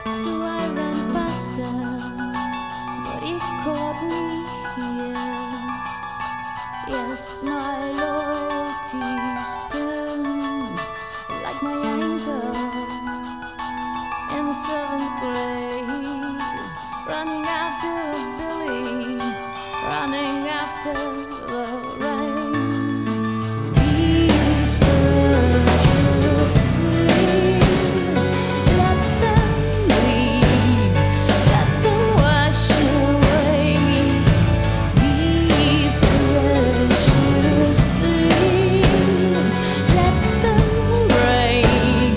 So I ran faster, but he caught me here. Yes, my loyalty's turned like my anchor in the seventh grade, running after Billy, running after the rain. These precious things, let them bleed, let them wash away. These precious things, let them break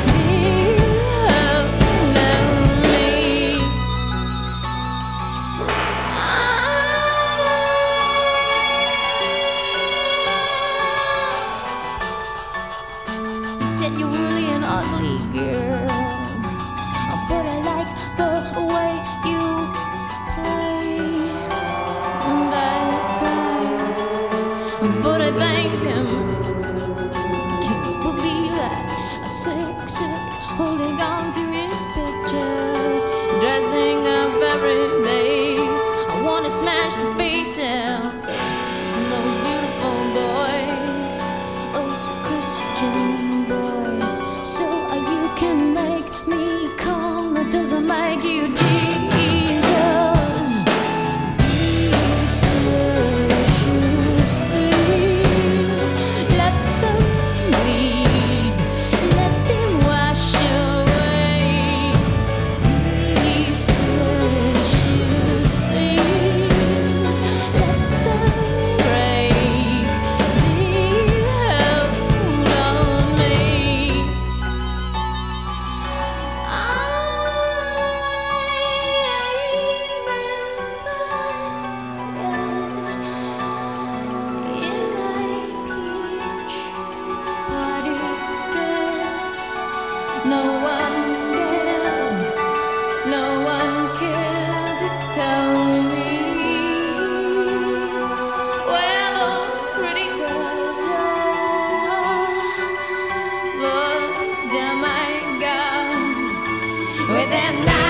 the enemy. He said you're really an ugly girl, but I like the way you play. And I cried, but I thanked him. Can you believe that? A sick, holding on to his picture, dressing up every day. I wanna smash the faces, those beautiful boys, those Christian boys. So you can make me calm, it doesn't make you Jesus. These precious things, let them bleed, let them wash away. These precious things, let them break the hold on me. Yes, in my peach party dress, no one dared, no one cared to tell me where the pretty girls are, those demigods with their